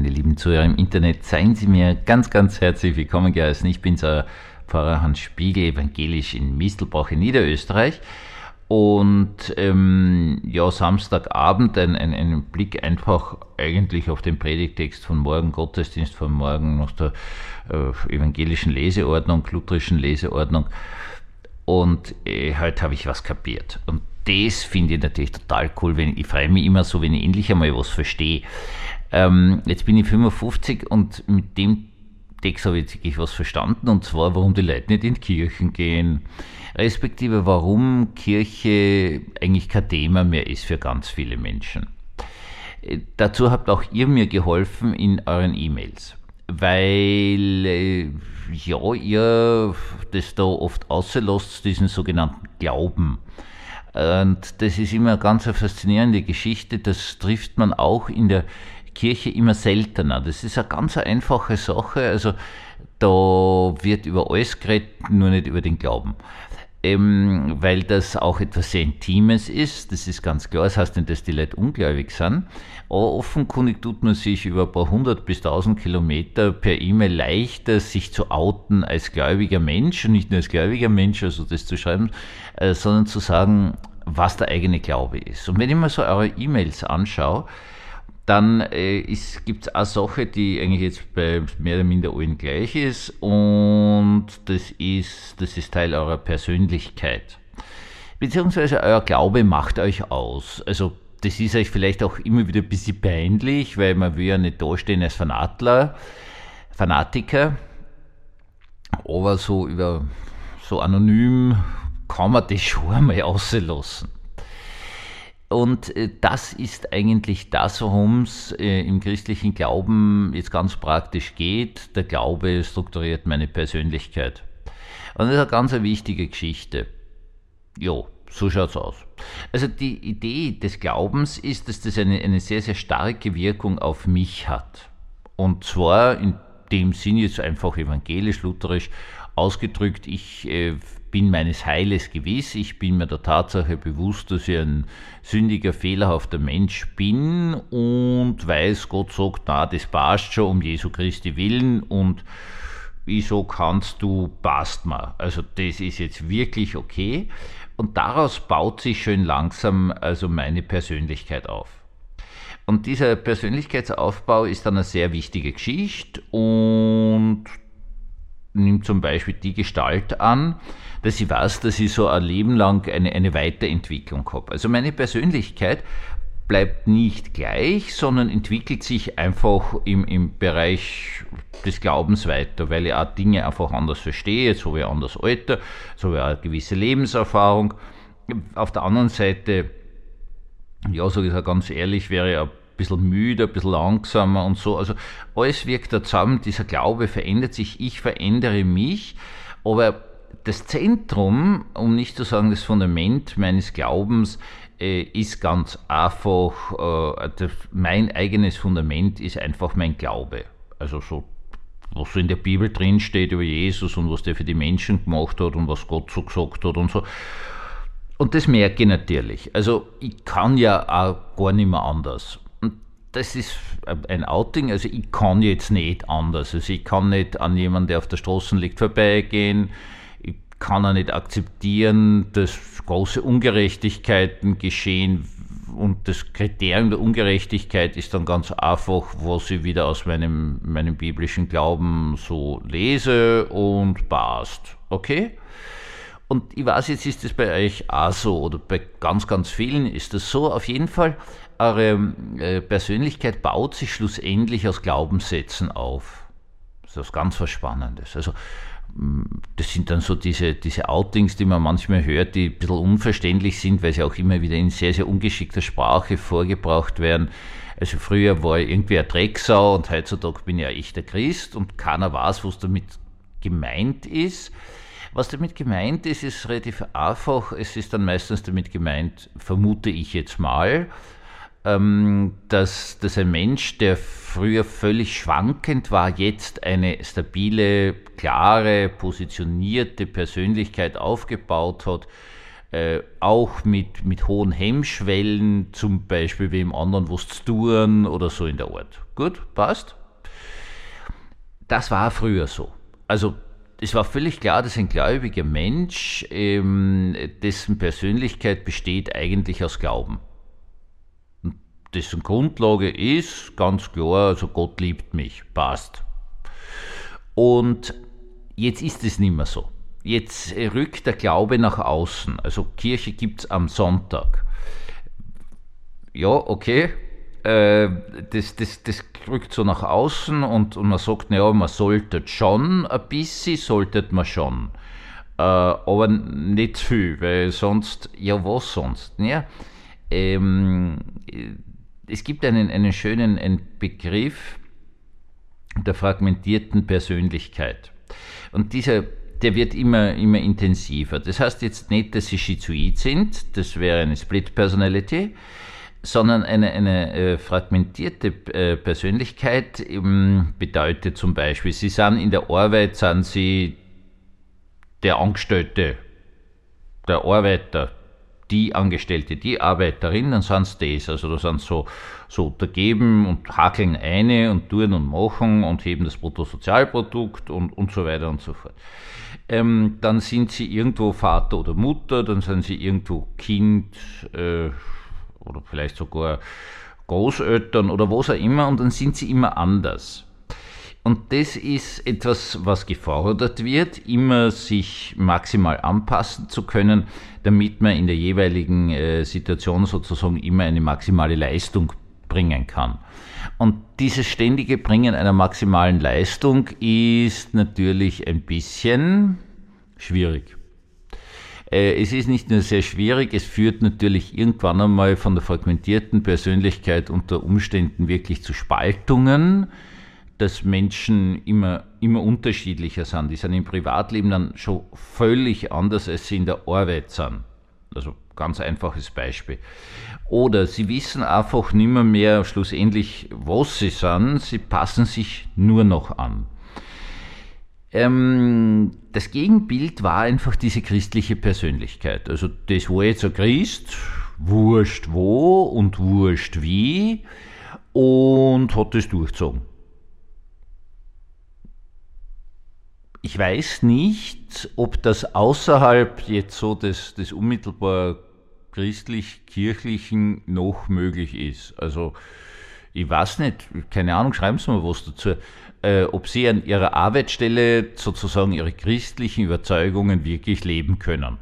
meine lieben Zuhörer im Internet, seien Sie mir ganz, ganz herzlich willkommen geheißen. Ich bin's, euer Pfarrer Hans Spiegel, evangelisch in Mistelbach in Niederösterreich. Und Samstagabend ein Blick einfach eigentlich auf den Predigtext von morgen, Gottesdienst von morgen nach der evangelischen Leseordnung, lutherischen Leseordnung. Und heute habe ich was kapiert. Und das finde ich natürlich total cool. Ich freue mich immer so, wenn ich endlich einmal was verstehe. Jetzt bin ich 55 und mit dem Text habe ich jetzt wirklich was verstanden. Und zwar, warum die Leute nicht in die Kirchen gehen. Respektive, warum Kirche eigentlich kein Thema mehr ist für ganz viele Menschen. Dazu habt auch ihr mir geholfen in euren E-Mails. Weil ihr das da oft auslässt, diesen sogenannten Glauben. Und das ist immer eine ganz faszinierende Geschichte, das trifft man auch in der Kirche immer seltener. Das ist eine ganz einfache Sache, also da wird über alles geredet, nur nicht über den Glauben. Weil das auch etwas sehr Intimes ist, das ist ganz klar, das heißt nicht, dass die Leute ungläubig sind, aber offenkundig tut man sich über ein paar 100 bis 1000 Kilometer per E-Mail leichter, sich zu outen als gläubiger Mensch, und nicht nur als gläubiger Mensch, also das zu schreiben, sondern zu sagen, was der eigene Glaube ist. Und wenn ich mir so eure E-Mails anschaue, dann gibt es eine Sache, die eigentlich jetzt bei mehr oder minder allen gleich ist, und das ist Teil eurer Persönlichkeit. Beziehungsweise euer Glaube macht euch aus. Also das ist euch vielleicht auch immer wieder ein bisschen peinlich, weil man will ja nicht dastehen als Fanatiker, aber so anonym kann man das schon einmal rauslassen. Und das ist eigentlich das, worum es im christlichen Glauben jetzt ganz praktisch geht. Der Glaube strukturiert meine Persönlichkeit. Und das ist eine ganz wichtige Geschichte. Jo, so schaut's aus. Also die Idee des Glaubens ist, dass das eine sehr, sehr starke Wirkung auf mich hat. Und zwar in dem Sinn jetzt einfach evangelisch, lutherisch ausgedrückt, ich bin meines Heiles gewiss, ich bin mir der Tatsache bewusst, dass ich ein sündiger, fehlerhafter Mensch bin und weiß, Gott sagt, na, das passt schon um Jesu Christi willen, und wieso kannst du, passt mir. Also das ist jetzt wirklich okay, und daraus baut sich schön langsam also meine Persönlichkeit auf. Und dieser Persönlichkeitsaufbau ist dann eine sehr wichtige Geschichte und nimmt zum Beispiel die Gestalt an, dass ich weiß, dass ich so ein Leben lang eine Weiterentwicklung habe. Also meine Persönlichkeit bleibt nicht gleich, sondern entwickelt sich einfach im Bereich des Glaubens weiter, weil ich auch Dinge einfach anders verstehe, jetzt habe ich ein anderes Alter, jetzt habe ich auch eine gewisse Lebenserfahrung. Auf der anderen Seite, ja, sage ich ganz ehrlich, wäre ich ein bisschen müde, ein bisschen langsamer und so. Also alles wirkt da zusammen, dieser Glaube verändert sich, ich verändere mich, aber das Zentrum, um nicht zu sagen das Fundament meines Glaubens, ist ganz einfach, mein eigenes Fundament ist einfach mein Glaube. Also so, was so in der Bibel drin steht über Jesus und was der für die Menschen gemacht hat und was Gott so gesagt hat und so. Und das merke ich natürlich. Also ich kann ja auch gar nicht mehr anders. Und das ist ein Outing, also ich kann jetzt nicht anders. Also ich kann nicht an jemanden, der auf der Straße liegt, vorbeigehen. Ich kann auch nicht akzeptieren, dass große Ungerechtigkeiten geschehen. Und das Kriterium der Ungerechtigkeit ist dann ganz einfach, was ich wieder aus meinem biblischen Glauben so lese und passt. Okay? Und ich weiß, jetzt ist das bei euch auch so, oder bei ganz, ganz vielen ist das so. Auf jeden Fall, eure Persönlichkeit baut sich schlussendlich aus Glaubenssätzen auf. Das ist ganz was Spannendes. Also, das sind dann so diese Outings, die man manchmal hört, die ein bisschen unverständlich sind, weil sie auch immer wieder in sehr, sehr ungeschickter Sprache vorgebracht werden. Also früher war ich irgendwie ein Drecksau und heutzutage bin ich ein echter Christ und keiner weiß, was damit gemeint ist. Was damit gemeint ist, ist relativ einfach. Es ist dann meistens damit gemeint, vermute ich jetzt mal, dass ein Mensch, der früher völlig schwankend war, jetzt eine stabile, klare, positionierte Persönlichkeit aufgebaut hat, auch mit hohen Hemmschwellen, zum Beispiel wem anderen was zu tun oder so in der Art. Gut, passt? Das war früher so. Also es war völlig klar, dass ein gläubiger Mensch, dessen Persönlichkeit besteht eigentlich aus Glauben. Dessen Grundlage ist ganz klar, also Gott liebt mich, passt. Und jetzt ist es nicht mehr so. Jetzt rückt der Glaube nach außen. Also Kirche gibt's am Sonntag. Ja, okay. Das rückt so nach außen und man sagt, naja, man sollte schon ein bisschen, sollte man schon. Aber nicht viel, weil sonst, ja was sonst? Ja? Es gibt einen schönen Begriff der fragmentierten Persönlichkeit. Und der wird immer intensiver. Das heißt jetzt nicht, dass sie schizoid sind, das wäre eine Split Personality, sondern eine fragmentierte Persönlichkeit bedeutet zum Beispiel, sie sind in der Arbeit, sind sie der Angestellte, der Arbeiter, die Angestellte, die Arbeiterin, dann sind sie das. Also da sind so untergeben und hakeln eine und tun und machen und heben das Bruttosozialprodukt und so weiter und so fort. Dann sind sie irgendwo Vater oder Mutter, dann sind sie irgendwo Kind oder vielleicht sogar Großeltern oder was auch immer und dann sind sie immer anders. Und das ist etwas, was gefordert wird, immer sich maximal anpassen zu können, damit man in der jeweiligen Situation sozusagen immer eine maximale Leistung bringen kann. Und dieses ständige Bringen einer maximalen Leistung ist natürlich ein bisschen schwierig. Es ist nicht nur sehr schwierig, es führt natürlich irgendwann einmal von der fragmentierten Persönlichkeit unter Umständen wirklich zu Spaltungen, dass Menschen immer unterschiedlicher sind. Die sind im Privatleben dann schon völlig anders, als sie in der Arbeit sind. Also ganz einfaches Beispiel. Oder sie wissen einfach nicht mehr schlussendlich, was sie sind, sie passen sich nur noch an. Das Gegenbild war einfach diese christliche Persönlichkeit. Also das war jetzt ein Christ, wurscht wo und wurscht wie, und hat das durchgezogen. Ich weiß nicht, ob das außerhalb jetzt so des unmittelbar christlich-kirchlichen noch möglich ist. Also ich weiß nicht, keine Ahnung, schreiben Sie mal was dazu, ob Sie an Ihrer Arbeitsstelle sozusagen Ihre christlichen Überzeugungen wirklich leben können.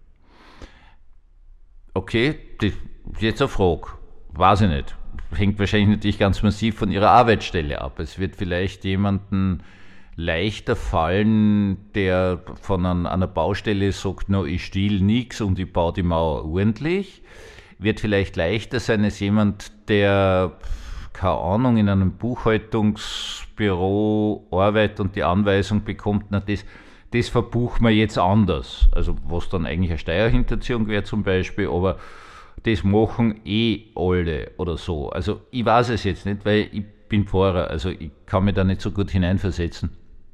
Okay, das ist jetzt eine Frage, weiß ich nicht. Hängt wahrscheinlich natürlich ganz massiv von Ihrer Arbeitsstelle ab. Es wird vielleicht jemanden leichter fallen, der von einer Baustelle sagt, no, ich stehle nichts und ich baue die Mauer ordentlich. Wird vielleicht leichter sein als jemand, der, keine Ahnung, in einem Buchhaltungsbüro arbeitet und die Anweisung bekommt, na, das verbuchen wir jetzt anders. Also was dann eigentlich eine Steuerhinterziehung wäre zum Beispiel, aber das machen alle oder so. Also ich weiß es jetzt nicht, weil ich bin Pfarrer, also ich kann mich da nicht so gut hineinversetzen.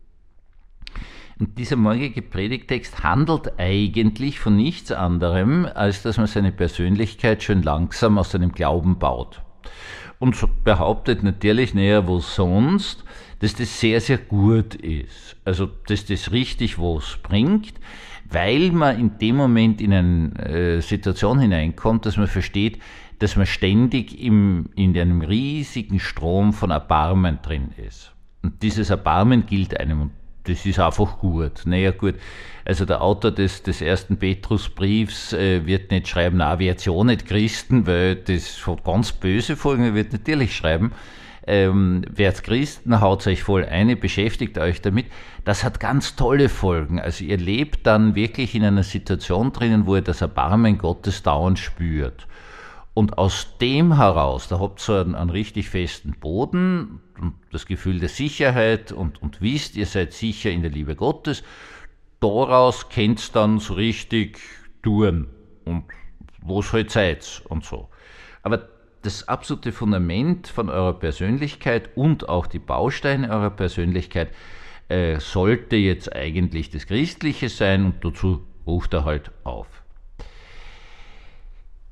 Und dieser morgige Predigttext handelt eigentlich von nichts anderem, als dass man seine Persönlichkeit schön langsam aus seinem Glauben baut. Und behauptet natürlich, naja, wo sonst, dass das sehr, sehr gut ist. Also, dass das richtig was bringt, weil man in dem Moment in eine Situation hineinkommt, dass man versteht, dass man ständig in einem riesigen Strom von Erbarmen drin ist. Und dieses Erbarmen gilt einem, und das ist einfach gut. Naja gut, also der Autor des ersten Petrusbriefs wird nicht schreiben, na, werdet ja nicht Christen, weil das hat ganz böse Folgen, er wird natürlich schreiben, werdet Christen, haut euch voll ein, beschäftigt euch damit. Das hat ganz tolle Folgen. Also ihr lebt dann wirklich in einer Situation drinnen, wo ihr das Erbarmen Gottes dauernd spürt. Und aus dem heraus, da habt ihr einen richtig festen Boden, und das Gefühl der Sicherheit und wisst, ihr seid sicher in der Liebe Gottes. Daraus könnt ihr dann so richtig tun und was halt seid und so. Aber das absolute Fundament von eurer Persönlichkeit und auch die Bausteine eurer Persönlichkeit sollte jetzt eigentlich das Christliche sein, und dazu ruft er halt auf.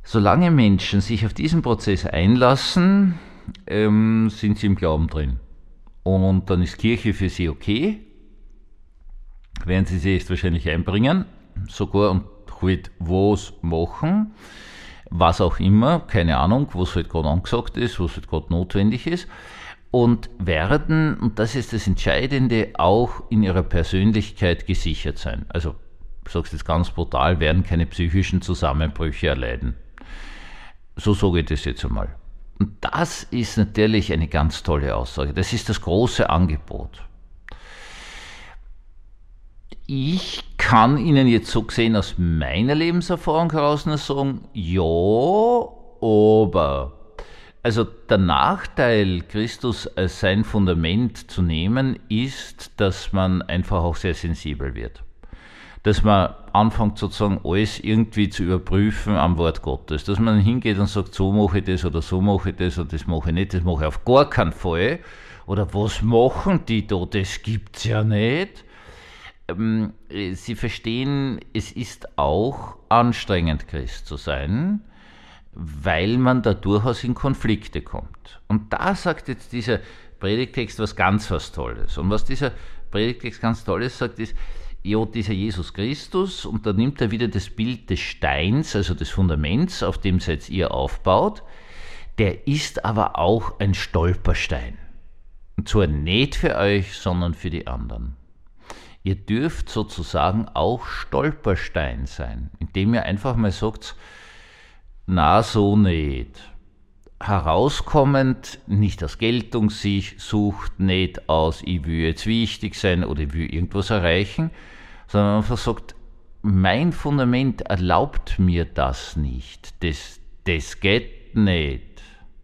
Solange Menschen sich auf diesen Prozess einlassen, sind sie im Glauben drin. Und dann ist Kirche für sie okay, werden sie sich wahrscheinlich einbringen, sogar und halt was machen, was auch immer, keine Ahnung, was halt gerade angesagt ist, was halt gerade notwendig ist, und werden, und das ist das Entscheidende, auch in ihrer Persönlichkeit gesichert sein. Also, ich sage es jetzt ganz brutal, werden keine psychischen Zusammenbrüche erleiden. So sage ich das jetzt einmal. Und das ist natürlich eine ganz tolle Aussage. Das ist das große Angebot. Ich kann Ihnen jetzt so gesehen aus meiner Lebenserfahrung heraus nur sagen, ja, aber. Also der Nachteil, Christus als sein Fundament zu nehmen, ist, dass man einfach auch sehr sensibel wird. Dass man anfängt sozusagen alles irgendwie zu überprüfen am Wort Gottes. Dass man hingeht und sagt, so mache ich das oder so mache ich das oder das mache ich nicht, das mache ich auf gar keinen Fall. Oder was machen die da, das gibt's ja nicht. Sie verstehen, es ist auch anstrengend, Christ zu sein, weil man da durchaus in Konflikte kommt. Und da sagt jetzt dieser Predigtext was Tolles. Und was dieser Predigtext ganz Tolles sagt, ist, ja, dieser Jesus Christus, und da nimmt er wieder das Bild des Steins, also des Fundaments, auf dem seid ihr aufbaut, der ist aber auch ein Stolperstein. Und zwar nicht für euch, sondern für die anderen. Ihr dürft sozusagen auch Stolperstein sein, indem ihr einfach mal sagt, na, so nicht. Herauskommend, nicht aus Geltungssucht, nicht aus, ich will jetzt wichtig sein oder ich will irgendwas erreichen, sondern einfach sagt, mein Fundament erlaubt mir das nicht. Das geht nicht.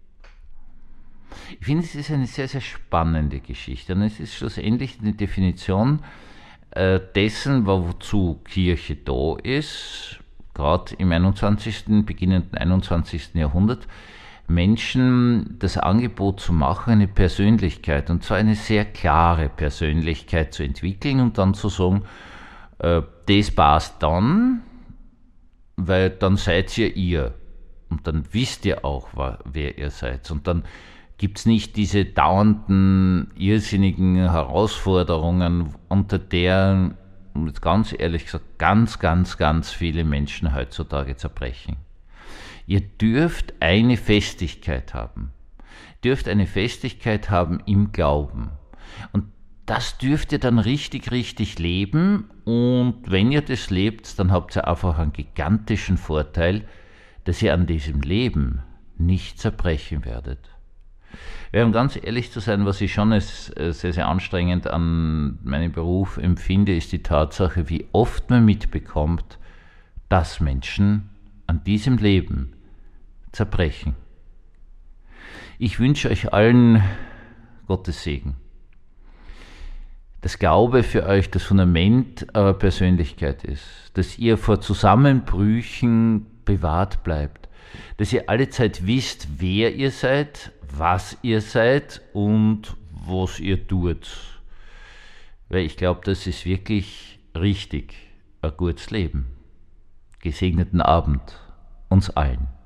Ich finde, es ist eine sehr, sehr spannende Geschichte und es ist schlussendlich eine Definition dessen, wozu Kirche da ist, gerade im beginnenden 21. Jahrhundert, Menschen das Angebot zu machen, eine Persönlichkeit, und zwar eine sehr klare Persönlichkeit zu entwickeln und dann zu sagen, das passt dann, weil dann seid ihr. Und dann wisst ihr auch, wer ihr seid. Und dann gibt es nicht diese dauernden, irrsinnigen Herausforderungen, unter der, jetzt ganz ehrlich gesagt, ganz viele Menschen heutzutage zerbrechen. Ihr dürft eine Festigkeit haben. Dürft eine Festigkeit haben im Glauben. Und das dürft ihr dann richtig leben. Und wenn ihr das lebt, dann habt ihr einfach einen gigantischen Vorteil, dass ihr an diesem Leben nicht zerbrechen werdet. Um ganz ehrlich zu sein, was ich schon als sehr, sehr anstrengend an meinem Beruf empfinde, ist die Tatsache, wie oft man mitbekommt, dass Menschen an diesem Leben zerbrechen. Ich wünsche euch allen Gottes Segen. Dass Glaube für euch das Fundament eurer Persönlichkeit ist, dass ihr vor Zusammenbrüchen bewahrt bleibt, dass ihr allezeit wisst, wer ihr seid, was ihr seid und was ihr tut. Weil ich glaube, das ist wirklich richtig, ein gutes Leben. Gesegneten Abend uns allen.